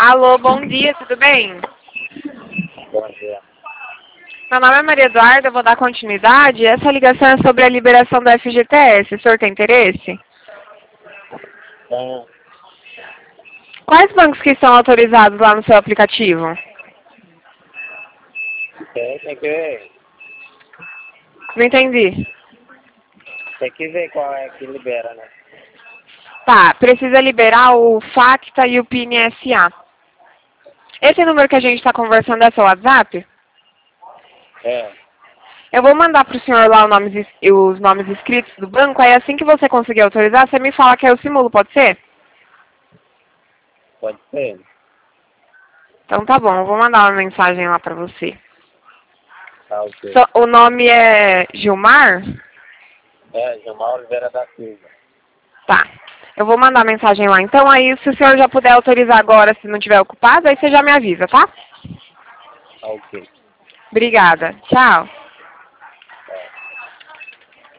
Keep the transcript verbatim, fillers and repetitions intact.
Alô, bom dia, tudo bem? Bom dia. Meu nome é Maria Eduarda, eu vou dar continuidade. Essa ligação é sobre a liberação do F G T S. O senhor tem interesse? Então, Quais bancos que estão autorizados lá no seu aplicativo? tem, tem que ver. Não entendi. Tem que ver qual é que libera, né? Tá, precisa liberar o Facta e o P I N S A. Esse número que a gente está conversando é seu WhatsApp? É, Eu vou mandar para o senhor lá os nomes, es- os nomes escritos do banco, aí assim que você conseguir autorizar, você me fala que eu simulo, pode ser? pode ser. Então tá bom, eu vou mandar uma mensagem lá para você. Tá, ok. So- o nome é Gilmar? É, Gilmar Oliveira da Silva. Tá. Eu vou mandar mensagem lá. Então aí, se o senhor já puder autorizar agora, se não estiver ocupado, aí você já me avisa, tá? Tá, ok. Obrigada. Tchau.